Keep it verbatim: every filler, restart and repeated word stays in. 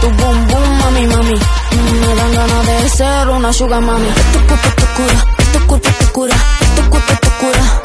tu boom boom, mami, mami. Me dan ganas de ser una sugar mami. Tu cuerpo te cura, tu cuerpo te cura, tu cuerpo te cura.